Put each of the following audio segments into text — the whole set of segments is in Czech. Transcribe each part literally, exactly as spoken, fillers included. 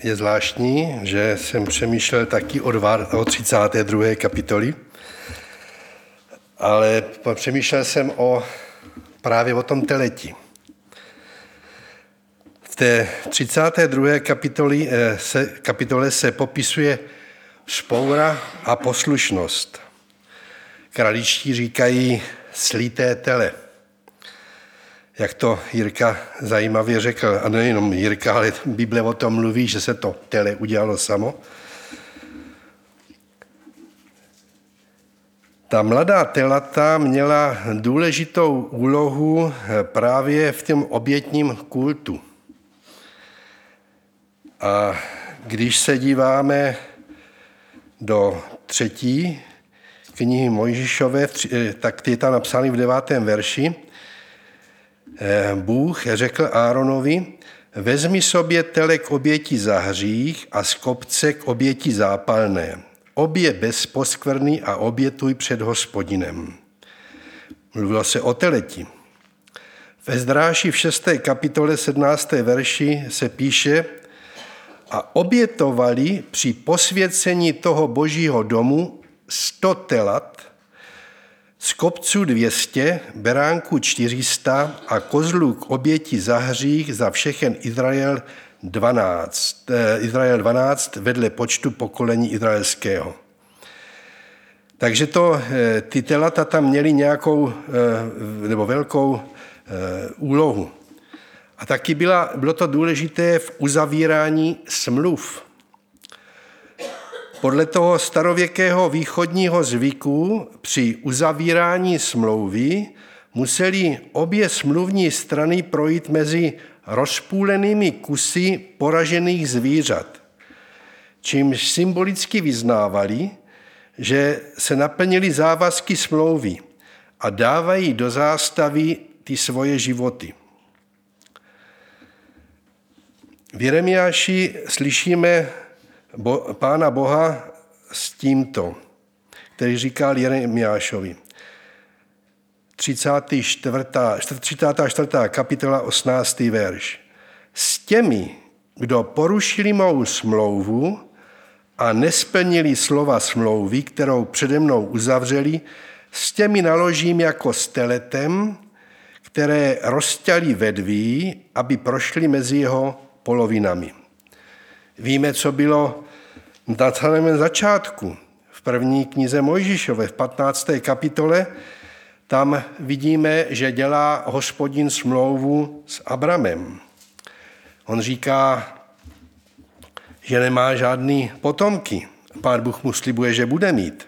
je zvláštní, že jsem přemýšlel taky o, dva, o třicáté druhé kapitoli, ale přemýšlel jsem o, právě o tom teleti. V té třicáté druhé kapitoli se, kapitole se popisuje vzpoura a poslušnost. Kraličtí říkají slité tele. Jak to Jirka zajímavě řekl, a nejenom Jirka, ale Bible o tom mluví, že se to tele udělalo samo. Ta mladá telata měla důležitou úlohu právě v tom obětním kultu. A když se díváme do třetí knihy Mojžíšové, tak je tam napsány v devátém verši, Bůh řekl Áronovi, vezmi sobě tele k oběti za hřích a z kopce k oběti zápalné. Obě bez poskvrny a obětuj před Hospodinem. Mluvilo se o teleti. V Ezdráši v šesté kapitole sedmnácté verši se píše, a obětovali při posvěcení toho božího domu sto telat, z kopců dvě stě, beránku čtyři sta a kozlů k oběti za hřích za všechen Izrael dvanáct, eh, Izrael dvanáct vedle počtu pokolení izraelského. Takže to, eh, ty telata tam měly nějakou eh, nebo velkou eh, úlohu. A taky byla, bylo to důležité v uzavírání smluv. Podle toho starověkého východního zvyku při uzavírání smlouvy museli obě smluvní strany projít mezi rozpůlenými kusy poražených zvířat, čímž symbolicky vyznávali, že se naplnily závazky smlouvy a dávají do zástavy ty svoje životy. V Jeremiáši slyšíme Bo, Pána Boha s tímto, který říkal Jeremiášovi. třicátá čtvrtá kapitola, osmnáctý verš. S těmi, kdo porušili mou smlouvu a nesplnili slova smlouvy, kterou přede mnou uzavřeli, s těmi naložím jako s teletem, které rozťali vedví, aby prošli mezi jeho polovinami. Víme, co bylo na samém začátku. V první knize Mojžíšové, v patnácté kapitole, tam vidíme, že dělá Hospodin smlouvu s Abramem. On říká, že nemá žádný potomky. Pán Bůh mu slibuje, že bude mít.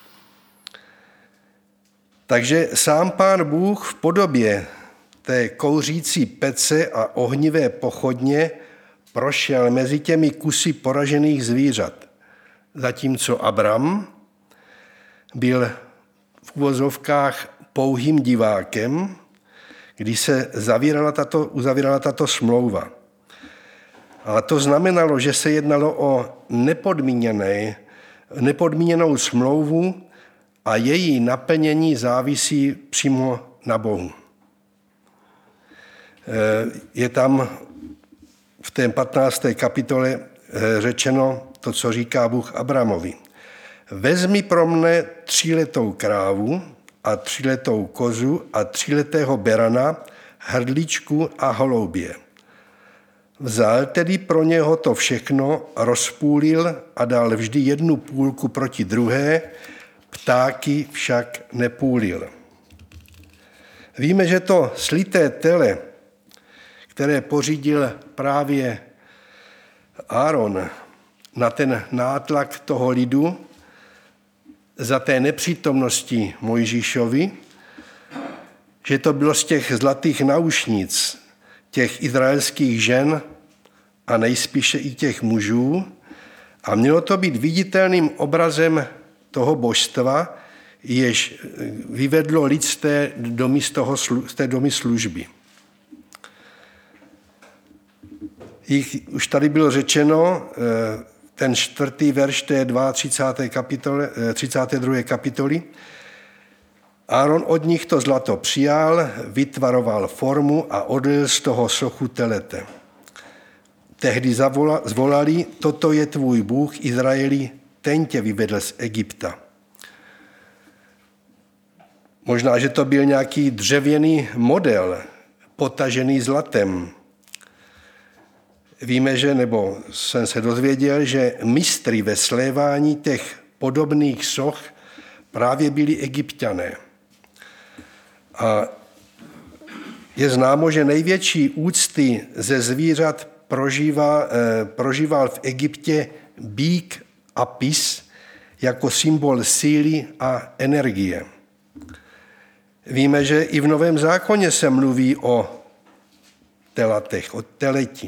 Takže sám Pán Bůh v podobě té kouřící pece a ohnivé pochodně prošel mezi těmi kusy poražených zvířat. Zatímco Abram byl v uvozovkách pouhým divákem, když se zavírala tato, uzavírala tato smlouva. Ale to znamenalo, že se jednalo o nepodmíněné, nepodmíněnou smlouvu a její naplnění závisí přímo na Bohu. Je tam v té patnácté kapitole řečeno to, co říká Bůh Abramovi. Vezmi pro mne tříletou krávu a tříletou kozu a tříletého berana, hrdličku a holoubě. Vzal tedy pro něho to všechno, rozpůlil a dal vždy jednu půlku proti druhé, ptáky však nepůlil. Víme, že to slité tele, které pořídil právě Áron na ten nátlak toho lidu za té nepřítomnosti Mojžíšovi, že to bylo z těch zlatých náušnic těch izraelských žen a nejspíše i těch mužů a mělo to být viditelným obrazem toho božstva, jež vyvedlo lid z té domy, z toho, z té domy služby. Jich už tady bylo řečeno, ten čtvrtý verš té třicáté kapitole, třicáté druhé kapitoly. Áron od nich to zlato přijal, vytvaroval formu a odlil z toho sochu telete. Tehdy zvolali, toto je tvůj Bůh, Izraeli, ten tě vyvedl z Egypta. Možná, že to byl nějaký dřevěný model, potažený zlatem. Víme, že, nebo jsem se dozvěděl, že mistry ve slévání těch podobných soch právě byli Egypťané. A je známo, že největší úcty ze zvířat prožíval, eh, prožíval v Egyptě býk Apis jako symbol síly a energie. Víme, že i v Novém zákoně se mluví o telatech, o teleti.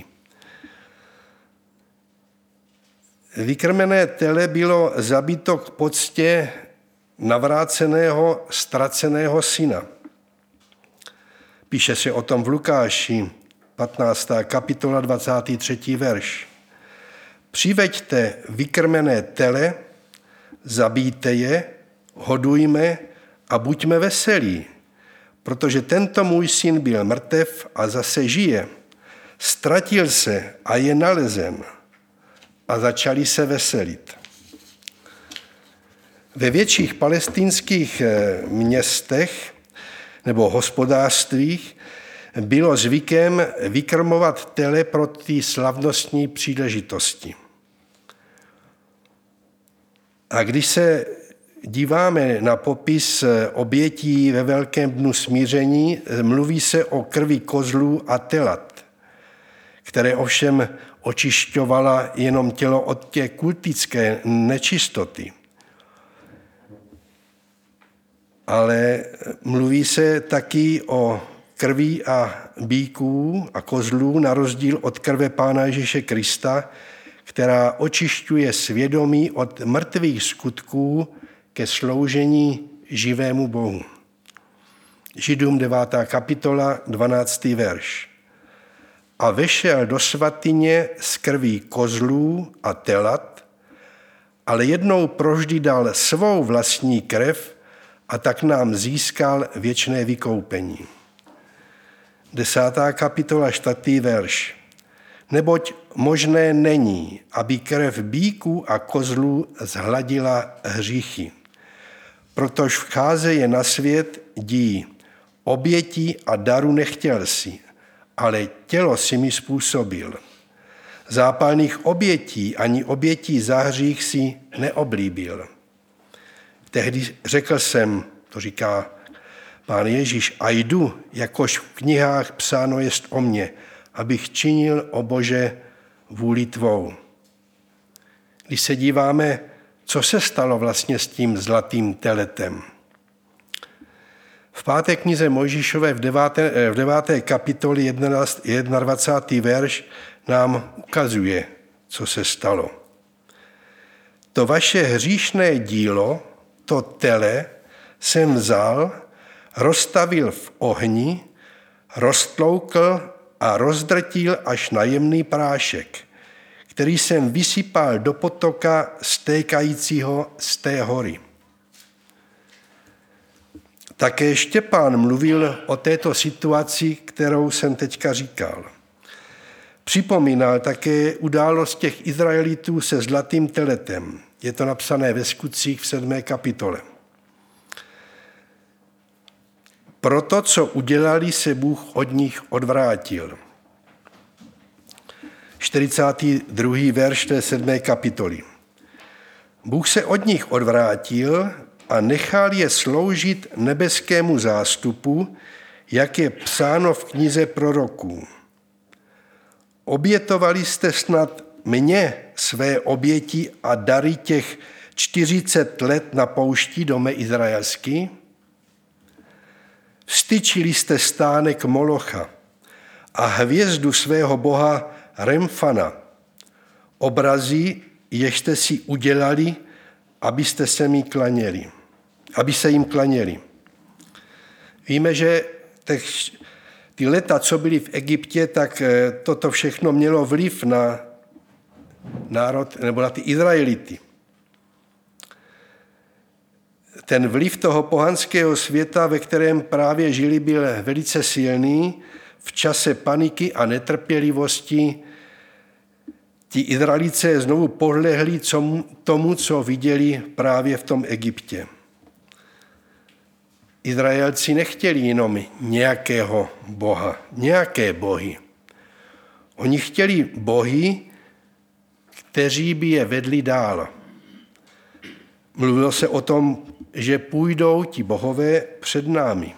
Vykrmené tele bylo zabito k poctě navráceného, ztraceného syna. Píše se o tom v Lukáši, patnáctá kapitola, dvacátý třetí verš. Přiveďte vykrmené tele, zabijte je, hodujme a buďme veselí, protože tento můj syn byl mrtev a zase žije. Ztratil se a je nalezen. A začali se veselit. Ve větších palestinských městech nebo hospodářstvích bylo zvykem vykrmovat tele pro ty slavnostní příležitosti. A když se díváme na popis obětí ve Velkém dnu smíření, mluví se o krvi kozlů a telat, které ovšem očišťovala jenom tělo od té kultické nečistoty. Ale mluví se taky o krvi a býků a kozlů, na rozdíl od krve Pána Ježíše Krista, která očišťuje svědomí od mrtvých skutků ke sloužení živému Bohu. Židům devátá kapitola, dvanáctý verš. A vešel do svatyně z krví kozlů a telat, ale jednou provždy dal svou vlastní krev a tak nám získal věčné vykoupení. Desátá kapitola, čtvrtý verš. Neboť možné není, aby krev býků a kozlů zhladila hříchy. Protož vcházeje na svět dí, obětí a daru nechtěl si, ale tělo si mi způsobil. Zápalných obětí ani obětí za hřích si neoblíbil. Tehdy řekl jsem, to říká Pán Ježíš, a jdu, jakož v knihách psáno jest o mně, abych činil, o Bože, vůli tvou. Když se díváme, co se stalo vlastně s tím zlatým teletem. V páté knize Mojžíšové v deváté, v deváté kapitole dvacátý první verš nám ukazuje, co se stalo. To vaše hříšné dílo, to tele, jsem vzal, roztavil v ohni, roztloukl a rozdrtil až na jemný prášek, který jsem vysypal do potoka stékajícího z té hory. Také Štěpán mluvil o této situaci, kterou jsem teďka říkal. Připomínal také událost těch Izraelitů se zlatým teletem. Je to napsané ve Skutcích v sedmé kapitole. Proto, co udělali, se Bůh od nich odvrátil. čtyřicátý druhý verš té sedmé kapitoly. Bůh se od nich odvrátil a nechal je sloužit nebeskému zástupu, jak je psáno v knize proroků. Obětovali jste snad mně své oběti a dary těch čtyřicet let na poušti dome izraelský? Vstyčili jste stánek Molocha a hvězdu svého boha Remfana, obrazy, jež jste si udělali, abyste se mi klaněli, aby se jim klaněli. Víme, že těch, ty leta, co byly v Egyptě, tak toto všechno mělo vliv na národ, nebo na ty Izraelity. Ten vliv toho pohanského světa, ve kterém právě žili, byl velice silný. V čase paniky a netrpělivosti ti Izraelice znovu podlehli tomu, co viděli právě v tom Egyptě. Izraelci nechtěli jenom nějakého boha, nějaké bohy. Oni chtěli bohy, kteří by je vedli dál. Mluvilo se o tom, že půjdou ti bohové před námi.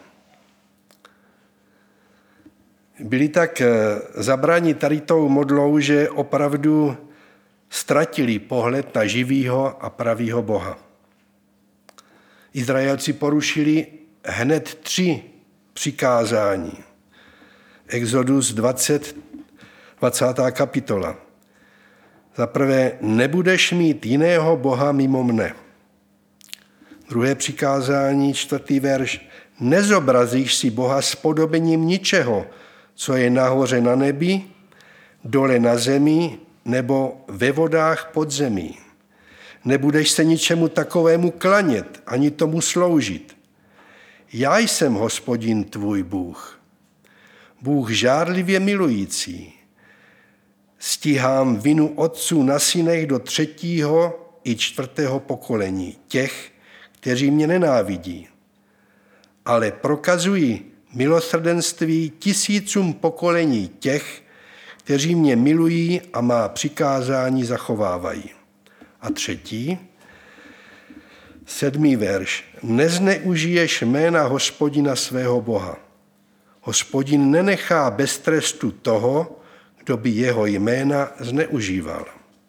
Byli tak zabráni tady tou modlou, že opravdu ztratili pohled na živýho a pravýho Boha. Izraelci porušili hned tři přikázání. Exodus dvacet, dvacátá kapitola. Za prvé, nebudeš mít jiného boha mimo mne. Druhé přikázání, čtvrtý verš, nezobrazíš si Boha s podobením ničeho, co je nahoře na nebi, dole na zemi nebo ve vodách pod zemí. Nebudeš se ničemu takovému klanět, ani tomu sloužit. Já jsem Hospodin tvůj Bůh, Bůh žárlivě milující. Stíhám vinu otců na synech do třetího i čtvrtého pokolení, těch, kteří mě nenávidí. Ale prokazuji milosrdenství tisícům pokolení těch, kteří mě milují a má přikázání zachovávají. A třetí, sedmý verš. Nezneužiješ jména Hospodina svého Boha. Hospodin nenechá bez trestu toho, kdo by jeho jména zneužíval.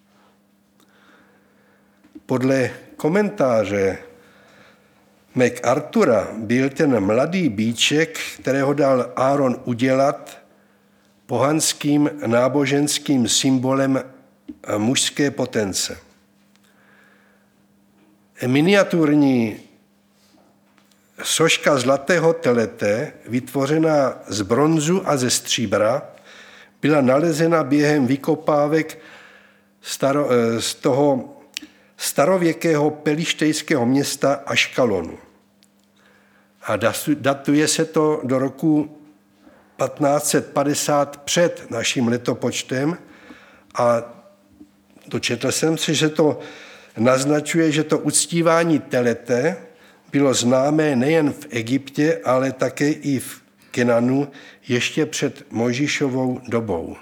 Podle komentáře MacArthura byl ten mladý býček, kterého dal Áron udělat, pohanským náboženským symbolem mužské potence. Miniaturní soška zlatého telete, vytvořená z bronzu a ze stříbra, byla nalezena během vykopávek staro, z toho starověkého pelištejského města Aškalonu. A datuje se to do roku patnáct set padesát před naším letopočtem a dočetl jsem si, že to naznačuje, že to uctívání telete bylo známé nejen v Egyptě, ale také i v Kenanu ještě před Mojžíšovou dobou.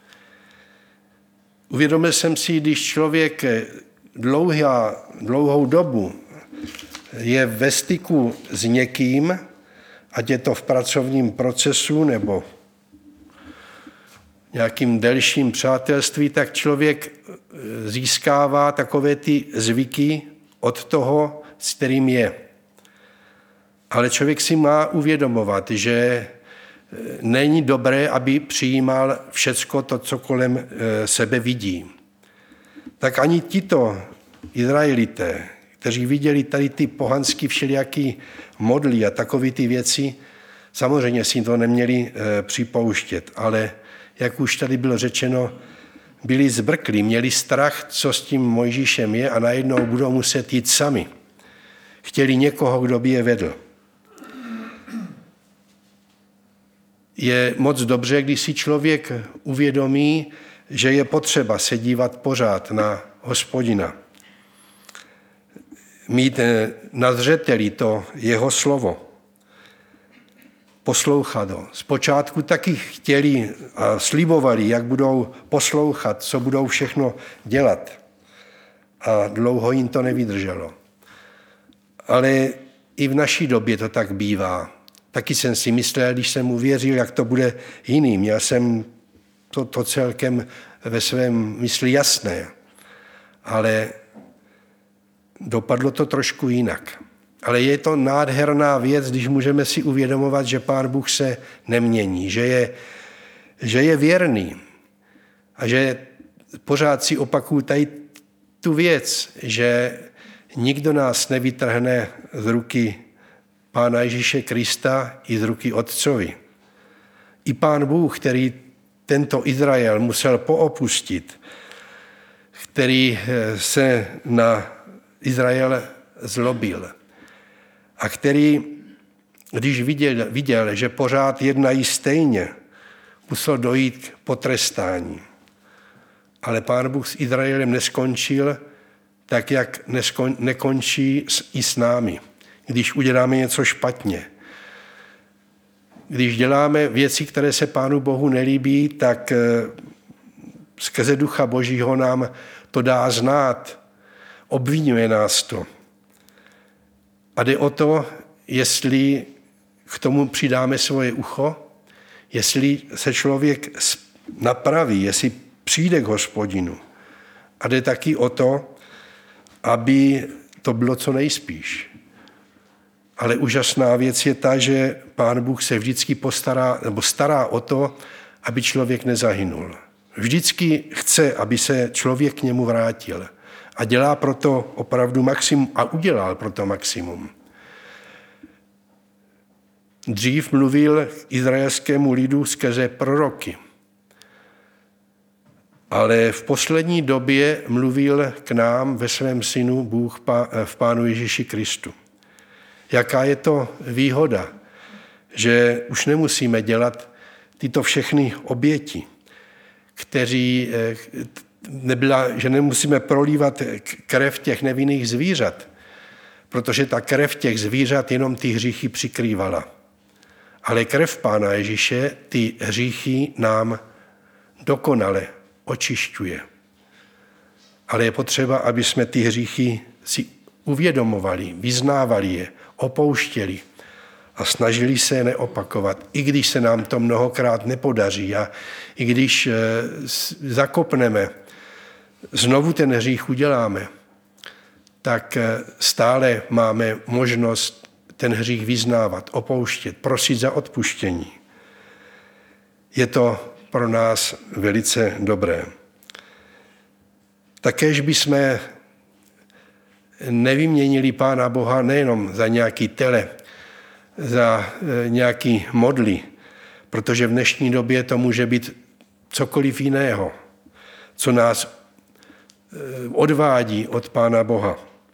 Uvědomil jsem si, když člověk dlouhá, dlouhou dobu je ve styku s někým, ať je to v pracovním procesu nebo nějakým delším přátelství, tak člověk získává takové ty zvyky od toho, s kterým je. Ale člověk si má uvědomovat, že není dobré, aby přijímal všecko to, co kolem sebe vidí. Tak ani tito Izraelité, kteří viděli tady ty pohanský všelijaký modly a takové ty věci, samozřejmě si to neměli připouštět, ale jak už tady bylo řečeno, byli zbrklí, měli strach, co s tím Mojžíšem je a najednou budou muset jít sami. Chtěli někoho, kdo by je vedl. Je moc dobře, když si člověk uvědomí, že je potřeba se dívat pořád na Hospodina. Mít na zřeteli to jeho slovo. Poslouchat ho. Zpočátku taky chtěli a slibovali, jak budou poslouchat, co budou všechno dělat. A dlouho jim to nevydrželo. Ale i v naší době to tak bývá. Taky jsem si myslel, když jsem uvěřil, jak to bude jiný. Měl jsem to, to celkem ve svém mysli jasné. Ale dopadlo to trošku jinak. Ale je to nádherná věc, když můžeme si uvědomovat, že Pán Bůh se nemění, že je, že je věrný a že pořád si opakuju tady tu věc, že nikdo nás nevytrhne z ruky Pána Ježíše Krista i z ruky Otcovi. I Pán Bůh, který tento Izrael musel poopustit, který se na Izrael zlobil a který, když viděl, viděl, že pořád jednají stejně, musel dojít k potrestání. Ale Pán Bůh s Izraelem neskončil tak, jak neskon, nekončí i s námi, když uděláme něco špatně. Když děláme věci, které se Pánu Bohu nelíbí, tak skrze Ducha Božího nám to dá znát. Obviňuje nás to. A jde o to, jestli k tomu přidáme svoje ucho, jestli se člověk napraví, jestli přijde k Hospodinu. A jde taky o to, aby to bylo co nejspíš. Ale úžasná věc je ta, že Pán Bůh se vždycky postará, nebo stará o to, aby člověk nezahynul. Vždycky chce, aby se člověk k němu vrátil. A dělá proto opravdu maximum a udělal proto maximum. Dřív mluvil k izraelskému lidu skrze proroky. Ale v poslední době mluvil k nám ve svém synu Bůh v Pánu Ježíši Kristu. Jaká je to výhoda, že už nemusíme dělat tyto všechny oběti, kteří nebyla, že nemusíme prolívat krev těch nevinných zvířat, protože ta krev těch zvířat jenom ty hříchy přikrývala. Ale krev Pána Ježíše ty hříchy nám dokonale očišťuje. Ale je potřeba, aby jsme ty hříchy si uvědomovali, vyznávali je, opouštěli a snažili se je neopakovat. I když se nám to mnohokrát nepodaří a i když zakopneme, znovu ten hřích uděláme, tak stále máme možnost ten hřích vyznávat, opouštět, prosit za odpuštění. Je to pro nás velice dobré. Takéž bychom nevyměnili Pána Boha nejenom za nějaký tele, za nějaký modly, protože v dnešní době to může být cokoliv jiného, co nás odvádí od Pána Boha.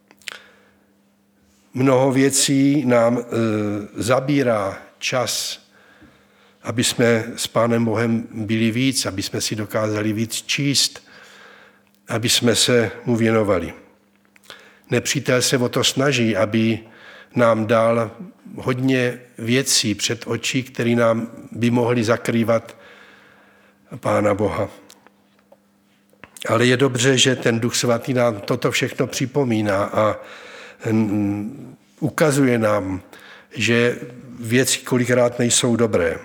Mnoho věcí nám zabírá čas, aby jsme s Pánem Bohem byli víc, aby jsme si dokázali víc číst, aby jsme se mu věnovali. Nepřítel se o to snaží, aby nám dal hodně věcí před oči, které nám by mohly zakrývat Pána Boha. Ale je dobře, že ten Duch Svatý nám toto všechno připomíná a ukazuje nám, že věci kolikrát nejsou dobré.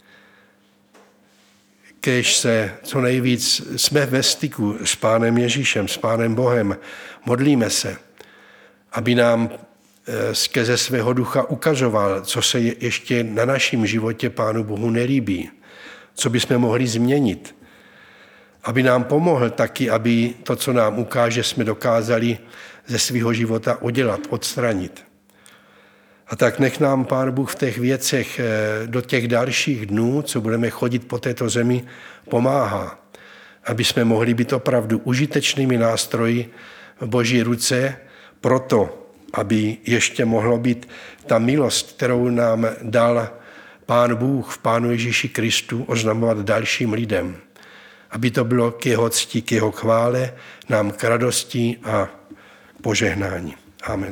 Kéž se co nejvíc jsme ve styku s Pánem Ježíšem, s Pánem Bohem, modlíme se, aby nám skrze svého ducha ukazoval, co se ještě na našem životě Pánu Bohu nelíbí, co bychom mohli změnit. Aby nám pomohl taky, aby to, co nám ukáže, jsme dokázali ze svého života udělat, odstranit. A tak nech nám Pán Bůh v těch věcech do těch dalších dnů, co budeme chodit po této zemi, pomáhá, aby jsme mohli být opravdu užitečnými nástroji v Boží ruce proto, aby ještě mohlo být ta milost, kterou nám dal Pán Bůh v Pánu Ježíši Kristu, oznamovat dalším lidem. Aby to bylo k jeho cti, k jeho chvále, nám k radosti a požehnání. Amen.